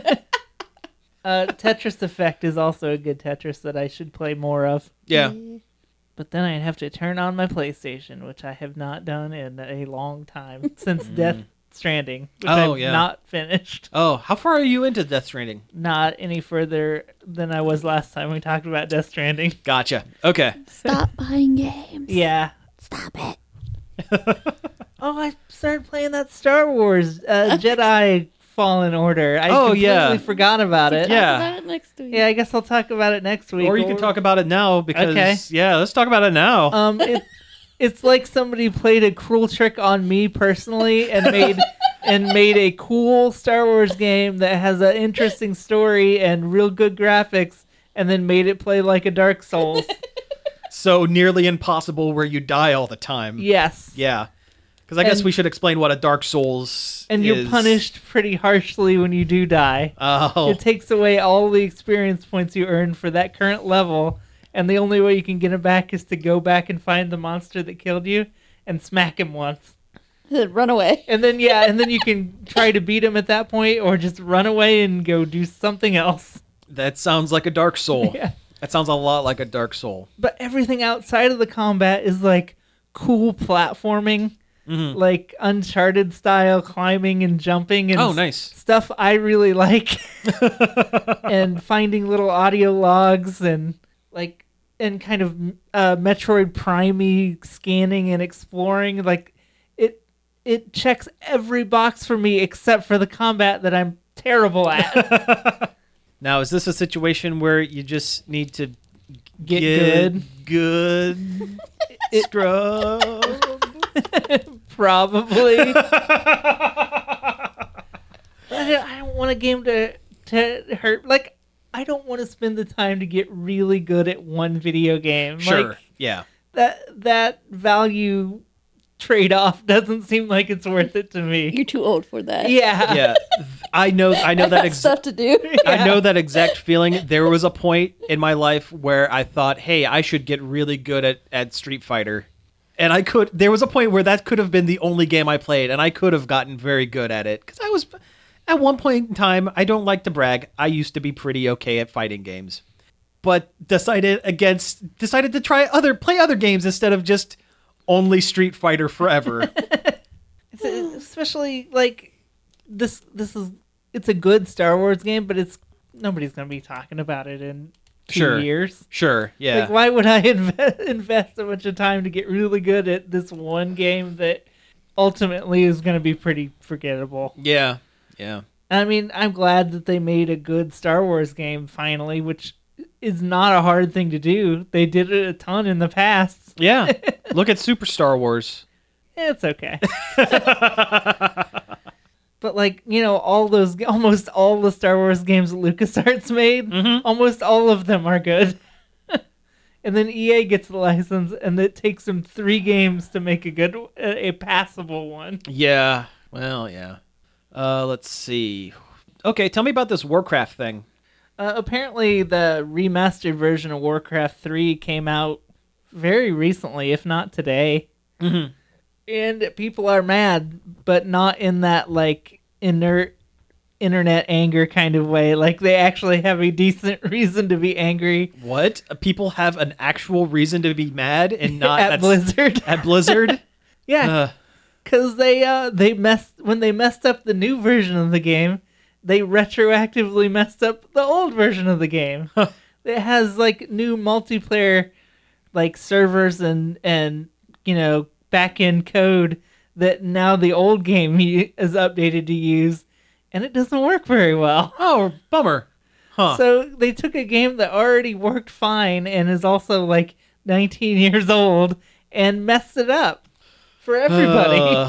Tetris Effect is also a good Tetris that I should play more of. Yeah. But then I'd have to turn on my PlayStation, which I have not done in a long time since Death Stranding, which I've not finished. Oh, how far are you into Death Stranding? Not any further than I was last time we talked about Death Stranding. Gotcha. Okay. Stop buying games. Yeah. Stop it. Oh, I started playing that Star Wars Jedi Fallen Order. I completely forgot about it. Yeah. Talk about it next week. Yeah, I guess I'll talk about it next week. Or you can talk about it now because let's talk about it now. It's like somebody played a cruel trick on me personally and made a cool Star Wars game that has an interesting story and real good graphics, and then made it play like a Dark Souls. So nearly impossible where you die all the time. Yes. Yeah. Because I guess we should explain what a Dark Souls and is. You're punished pretty harshly when you do die. Oh. It takes away all the experience points you earned for that current level, and the only way you can get them back is to go back and find the monster that killed you and smack him once. Then run away. And then you can try to beat him at that point, or just run away and go do something else. That sounds like a Dark Soul. Yeah. That sounds a lot like a Dark Soul. But everything outside of the combat is like cool platforming, like Uncharted style climbing and jumping and nice stuff I really like. And finding little audio logs and kind of Metroid Prime-y scanning and exploring. Like it checks every box for me except for the combat that I'm terrible at. Now, is this a situation where you just need to get good scrub? Probably. I don't want a game to hurt. Like, I don't want to spend the time to get really good at one video game. Sure. Like, yeah. That value trade-off doesn't seem like it's worth it to me. You're too old for that. Yeah. Yeah. I know that Stuff to do. I know that exact feeling. There was a point in my life where I thought, hey, I should get really good at Street Fighter. And there was a point where that could have been the only game I played, and I could have gotten very good at it. Because I was, at one point in time, I don't like to brag, I used to be pretty okay at fighting games. But decided to play other games instead of just only Street Fighter forever. Especially, like, it's a good Star Wars game, but nobody's going to be talking about it in 2 years. Sure, yeah. Like, why would I invest so much time to get really good at this one game that ultimately is going to be pretty forgettable? Yeah. I mean, I'm glad that they made a good Star Wars game finally, which is not a hard thing to do. They did it a ton in the past. Yeah. Look at Super Star Wars. It's okay. But like, almost all the Star Wars games LucasArts made, almost all of them are good. And then EA gets the license, and it takes them 3 games to make a passable one. Yeah. Well, yeah. Let's see. Okay, tell me about this Warcraft thing. Apparently, the remastered version of Warcraft 3 came out very recently, if not today. Mm-hmm. And people are mad, but not in that, like, inert internet anger kind of way. Like, they actually have a decent reason to be angry. What? People have an actual reason to be mad and not at Blizzard. At Blizzard? Yeah. Because when they messed up the new version of the game, they retroactively messed up the old version of the game. It has, like, new multiplayer, like, servers and back-end code that now the old game is updated to use, and it doesn't work very well. Oh, bummer. Huh. So they took a game that already worked fine and is also like 19 years old and messed it up for everybody.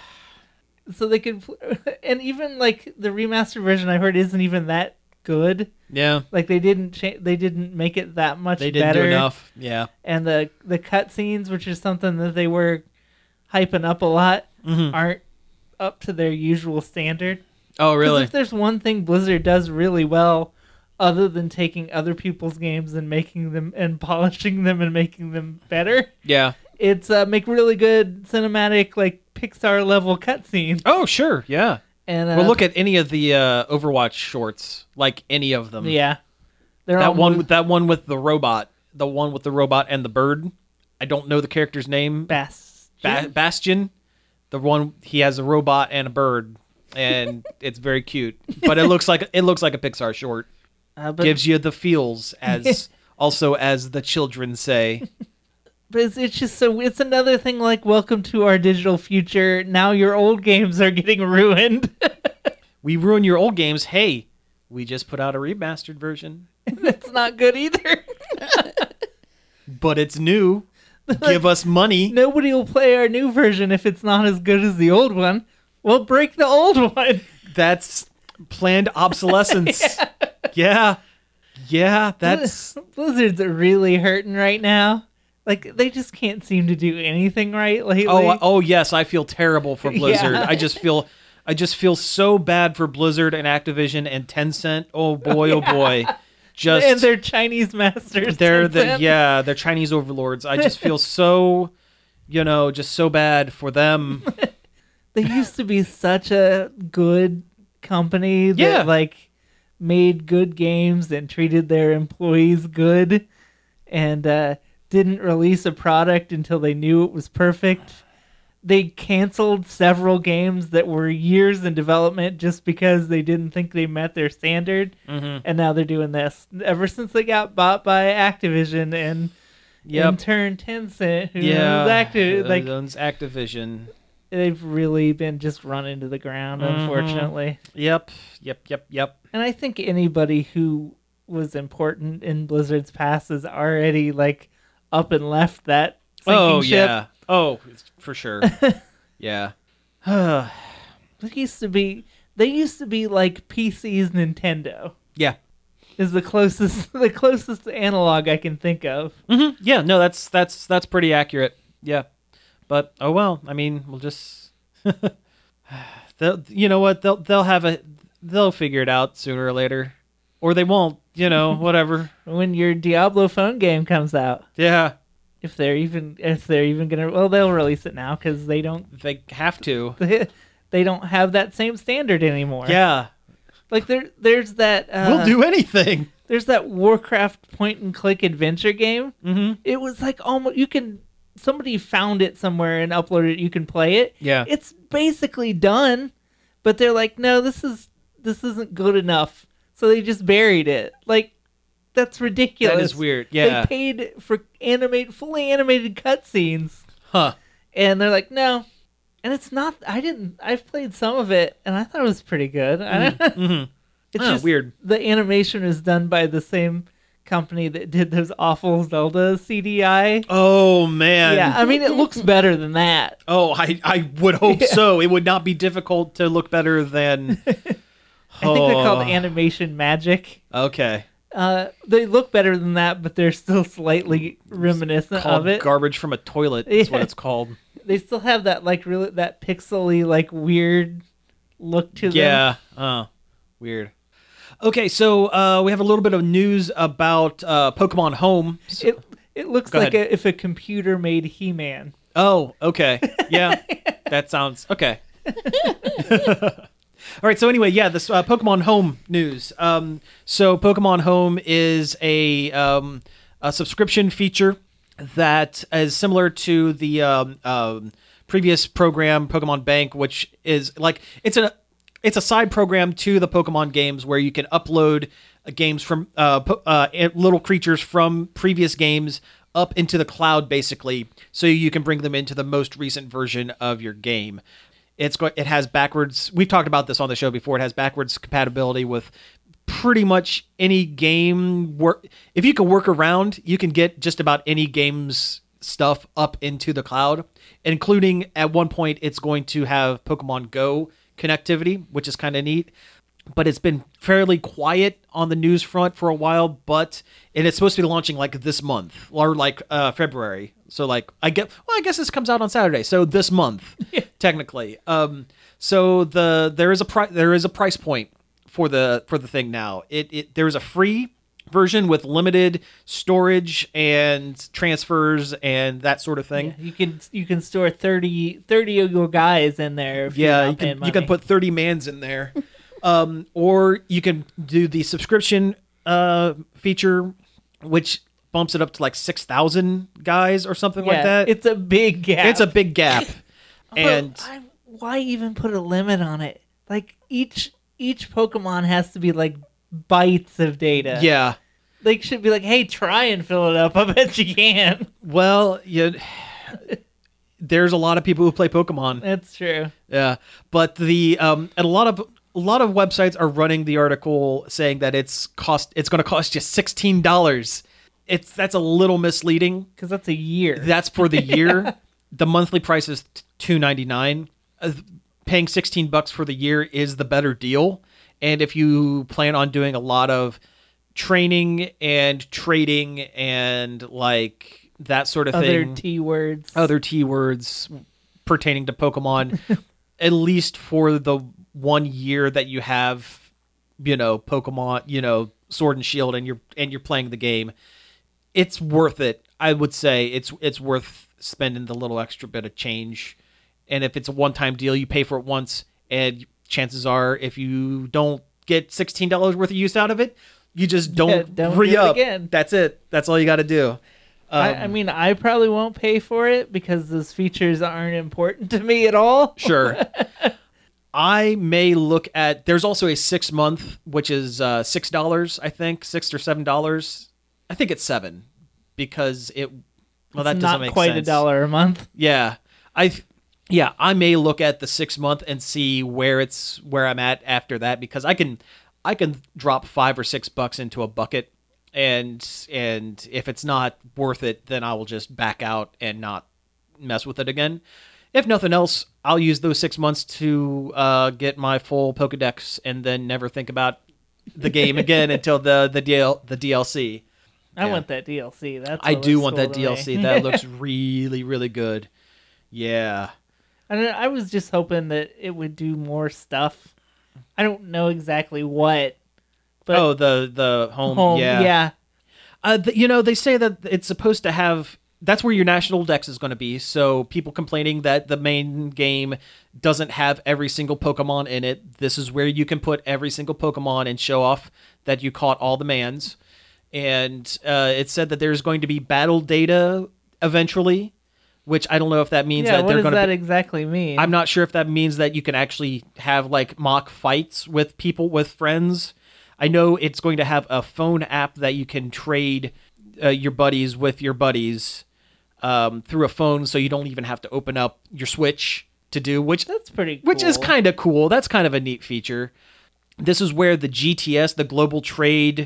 So they could, and even like the remastered version I heard isn't even that good. Yeah. Like they didn't make it that much better. They didn't do enough. Yeah. And the cutscenes, which is something that they were hyping up a lot, aren't up to their usual standard. Oh, really? If there's one thing Blizzard does really well, other than taking other people's games and making them and polishing them and making them better, yeah, it's make really good cinematic, like Pixar level cutscenes. Oh, sure, yeah. And well, look at any of the Overwatch shorts, like any of them. Yeah, that one with the robot, and the bird. I don't know the character's name. Bastion. The one, he has a robot and a bird, and it's very cute. But it looks like a Pixar short. Gives you the feels, as also as the children say. But it's just it's another thing like, welcome to our digital future. Now your old games are getting ruined. We ruin your old games. Hey, we just put out a remastered version. It's not good either. But it's new. Give us money. Nobody will play our new version if it's not as good as the old one. We'll break the old one. That's planned obsolescence. Yeah, that's... Blizzard's really hurting right now. Like, they just can't seem to do anything right lately. Oh yes, I feel terrible for Blizzard. Yeah. I just feel so bad for Blizzard and Activision and Tencent. Oh boy, oh boy. And their Chinese masters. They're Chinese overlords. I just feel so, just so bad for them. They used to be such a good company that like made good games and treated their employees good, and didn't release a product until they knew it was perfect. They canceled several games that were years in development just because they didn't think they met their standard. And now they're doing this. Ever since they got bought by Activision and in turn Tencent, who owns Activision. They've really been just run into the ground, unfortunately. Yep. And I think anybody who was important in Blizzard's past has already like up and left that sinking ship. Yeah. Oh, for sure. Yeah. They used to be like PC's Nintendo. Yeah. Is the closest analog I can think of. Mm-hmm. Yeah, no, that's pretty accurate. Yeah. But oh well, I mean, we'll just they'll figure it out sooner or later. Or they won't, whatever. When your Diablo phone game comes out. Yeah. If they're even gonna, well, they'll release it now because they have to. They don't have that same standard anymore. Yeah, like there's that. We'll do anything. There's that Warcraft point and click adventure game. Mm-hmm. It was like almost somebody found it somewhere and uploaded it. You can play it. Yeah, it's basically done, but they're like, no, this isn't good enough, so they just buried it. Like. That's ridiculous. That is weird. Yeah. They paid for fully animated cutscenes. Huh. And they're like, no. And it's not, I've played some of it, and I thought it was pretty good. Mm-hmm. It's just weird. The animation is done by the same company that did those awful Zelda CDI. Oh man. Yeah, I mean, it looks better than that. Oh, I would hope so. It would not be difficult to look better than. I think they're called Animation Magic. Okay. They look better than that, but they're still slightly reminiscent Called of it. garbage from a toilet is what Yeah. it's called. They still have that like really that pixely like weird look to them. Yeah. Oh, weird. Okay, so we have a little bit of news about Pokemon Home. It looks Go like ahead. if a computer made He-Man. Oh, okay. Yeah, that sounds okay. All right. So anyway, yeah, this Pokemon Home news. So Pokemon Home is a subscription feature that is similar to the previous program, Pokemon Bank, which is like it's a side program to the Pokemon games where you can upload games from little creatures from previous games up into the cloud, basically, so you can bring them into the most recent version of your game. It has backwards. We've talked about this on the show before. It has backwards compatibility with pretty much any game. If you can work around, you can get just about any game's stuff up into the cloud, including at one point it's going to have Pokemon Go connectivity, which is kind of neat. But it's been fairly quiet on the news front for a while. And it's supposed to be launching like this month or like February. So like I guess this comes out on Saturday. So this month, technically. So there is a price point for the thing now. There is a free version with limited storage and transfers and that sort of thing. Yeah, you can store 30 of your guys in there. If Yeah, you're not paying money. you can put 30 mans in there. Or you can do the subscription feature, which bumps it up to like 6,000 guys or something like that. It's a big gap. It's a big gap. And why even put a limit on it? Like each Pokemon has to be like bytes of data. yeah, They should be like, hey, try and fill it up. I bet you can. well, there's a lot of people who play Pokemon. That's true. Yeah, but and a lot of websites are running the article saying that it's going to cost you $16. That's a little misleading. Because that's a year. That's for the year. The monthly price is $2.99. Paying $16 for the year is the better deal. And if you plan on doing a lot of training and trading and like that sort of Other thing, T-words. T words pertaining to Pokemon, at least for the 1 year that you have, Pokemon, Sword and Shield, and you're playing the game, it's worth it. I would say it's worth spending the little extra bit of change. And if it's a one-time deal, you pay for it once, and chances are, if you don't get $16 worth of use out of it, you just don't re-up. Do it again. That's it. That's all you got to do. I mean, I probably won't pay for it because those features aren't important to me at all. Sure. I may look at. There's also a 6-month, which is $6. I think $6 or $7. I think it's $7 because that doesn't not make quite sense. $1 a month. Yeah, I may look at the 6-month and see where I'm at after that, because I can drop $5 or $6 into a bucket, and if it's not worth it, then I will just back out and not mess with it again. If nothing else, I'll use those 6 months to get my full Pokedex and then never think about the game again until the DLC. I want that DLC. I do want cool that to me. DLC. That looks really, really good. Yeah. I was just hoping that it would do more stuff. I don't know exactly what. But the home. Yeah. They say that it's supposed to have. That's where your national dex is going to be. So people complaining that the main game doesn't have every single Pokemon in it, this is where you can put every single Pokemon and show off that you caught all the mans. And it said that there's going to be battle data eventually, which I don't know if that means that what they're does going to. that exactly mean? I'm not sure if that means that you can actually have like mock fights with people, with friends. I know it's going to have a phone app that you can trade your buddies with your buddies through a phone, so you don't even have to open up your Switch to do, which that's pretty cool. Which is kind of cool. That's kind of a neat feature. This is where the GTS, the Global Trade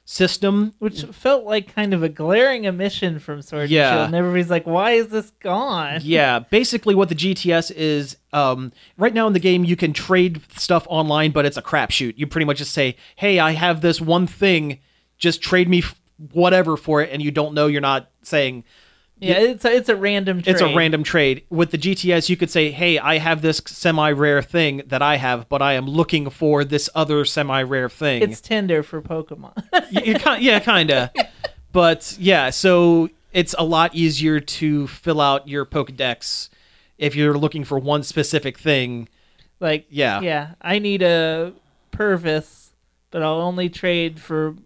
system. Which felt like kind of a glaring omission from Sword Yeah. and Shield. And everybody's like, why is this gone? Yeah, basically what the GTS is, right now in the game you can trade stuff online, but it's a crapshoot. You pretty much just say, hey, I have this one thing, just trade me whatever for it, and you don't know, you're not saying... Yeah, it's a random trade. It's a random trade. With the GTS, you could say, hey, I have this semi-rare thing that I have, but I am looking for this other semi-rare thing. It's Tinder for Pokemon. Yeah, kind of. But, yeah, so it's a lot easier to fill out your Pokedex if you're looking for one specific thing. Like, yeah, I need a Purvis, but I'll only trade for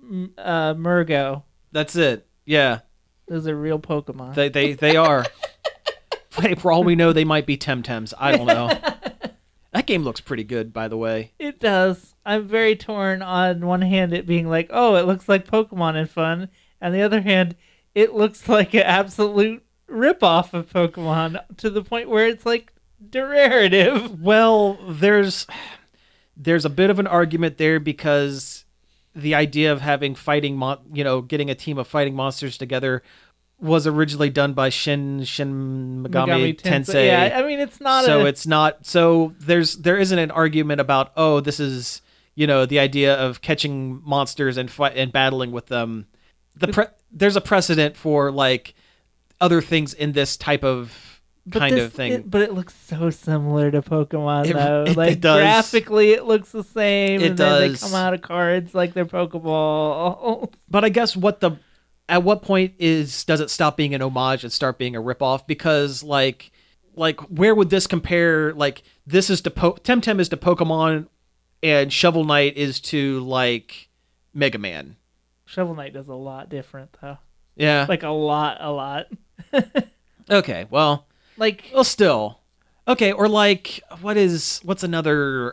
Murgo. That's it. Yeah. Those are real Pokemon. They are. Hey, for all we know, they might be Temtems. I don't know. That game looks pretty good, by the way. It does. I'm very torn on one hand, it being like, oh, it looks like Pokemon and fun. And the other hand, it looks like an absolute ripoff of Pokemon to the point where it's like derivative. Well, there's a bit of an argument there because the idea of having getting a team of fighting monsters together was originally done by Shin Megami Tensei. Yeah, I mean, it's not. It's not. So there isn't an argument about, oh, this is the idea of catching monsters and battling with them. There's a precedent for like other things in this type of kind of thing. But it looks so similar to Pokemon, though. It does. Graphically, it looks the same. It and does. Then they come out of cards like they're Pokeball. But I guess at what point does it stop being an homage and start being a ripoff? Because like where would this compare? Like this is to Temtem is to Pokemon, and Shovel Knight is to like Mega Man. Shovel Knight does a lot different, though. Yeah, like a lot. Okay, well. Well, still. Okay, or like, what's another,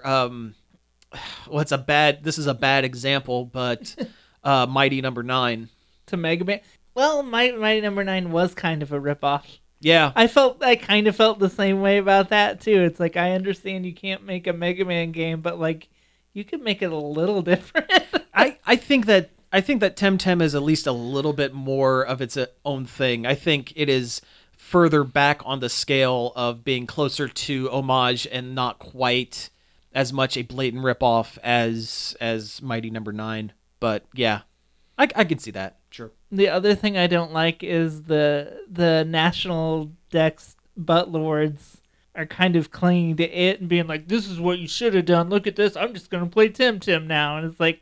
this is a bad example, but Mighty Number 9. To Mega Man? Well, Mighty Number 9 was kind of a ripoff. Yeah. I kind of felt the same way about that, too. It's like, I understand you can't make a Mega Man game, but like, you could make it a little different. I think that Temtem is at least a little bit more of its own thing. I think it is further back on the scale of being closer to homage and not quite as much a blatant ripoff as Mighty Number 9. But yeah, I can see that. Sure. The other thing I don't like is the National Dex butt lords are kind of clinging to it and being like, this is what you should have done. Look at this. I'm just going to play Temtem now. And it's like,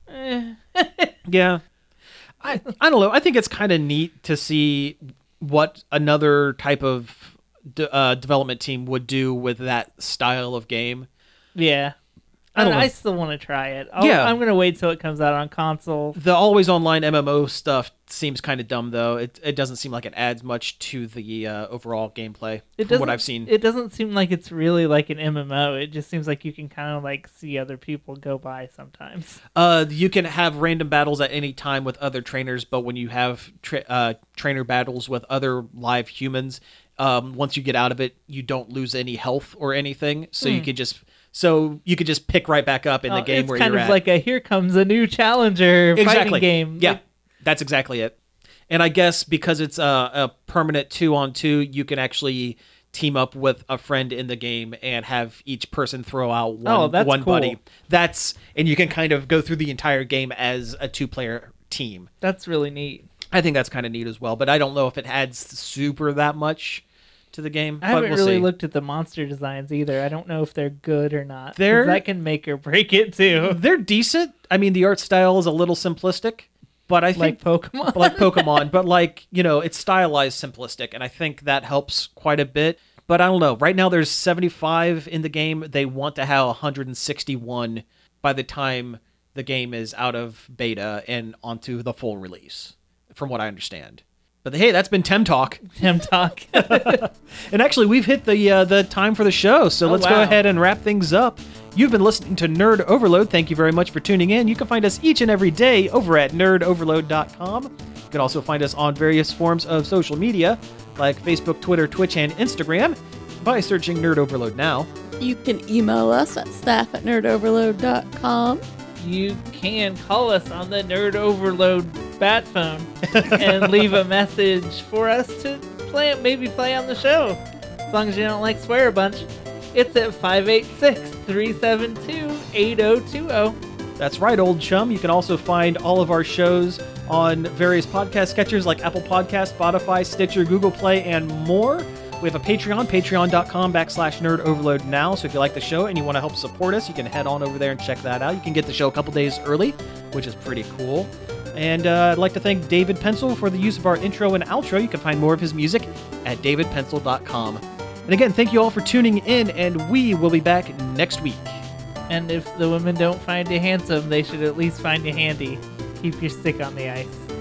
Yeah. I don't know. I think it's kind of neat to see what another type of development team would do with that style of game. Yeah. I still want to try it. I'm going to wait till it comes out on console. The always online MMO stuff seems kind of dumb, though. It doesn't seem like it adds much to the overall gameplay from what I've seen. It doesn't seem like it's really like an MMO. It just seems like you can kind of like see other people go by sometimes. You can have random battles at any time with other trainers, but when you have trainer battles with other live humans, once you get out of it, you don't lose any health or anything. So you could just pick right back up in the game where you're at. It's kind of like a here comes a new challenger fighting game. Yeah, that's exactly it. And I guess because it's a permanent 2-on-2, you can actually team up with a friend in the game and have each person throw out one cool. buddy. And you can kind of go through the entire game as a 2-player team. That's really neat. I think that's kind of neat as well, but I don't know if it adds super that much to the game. I haven't really looked at the monster designs either. I don't know if they're good or not. 'Cause that can make or break it too. They're decent. I mean, the art style is a little simplistic, but I think Pokemon. like Pokemon, but like, it's stylized simplistic, and I think that helps quite a bit. But I don't know. Right now there's 75 in the game. They want to have 161 by the time the game is out of beta and onto the full release, from what I understand. But hey, that's been Tem Talk. Tem Talk. And actually, we've hit the time for the show, so let's go ahead and wrap things up. You've been listening to Nerd Overload. Thank you very much for tuning in. You can find us each and every day over at nerdoverload.com. You can also find us on various forms of social media, like Facebook, Twitter, Twitch, and Instagram, by searching Nerd Overload now. You can email us at staff@nerdoverload.com. you can call us on the Nerd Overload bat phone and leave a message for us to maybe play on the show. As long as you don't like swear a bunch. It's at 586-372-8020. That's right, old chum. You can also find all of our shows on various podcast catchers like Apple Podcasts, Spotify, Stitcher, Google Play, and more. We have a Patreon, patreon.com/Nerd Overload now. So if you like the show and you want to help support us, you can head on over there and check that out. You can get the show a couple days early, which is pretty cool. And I'd like to thank David Pencil for the use of our intro and outro. You can find more of his music at davidpencil.com. And again, thank you all for tuning in, and we will be back next week. And if the women don't find you handsome, they should at least find you handy. Keep your stick on the ice.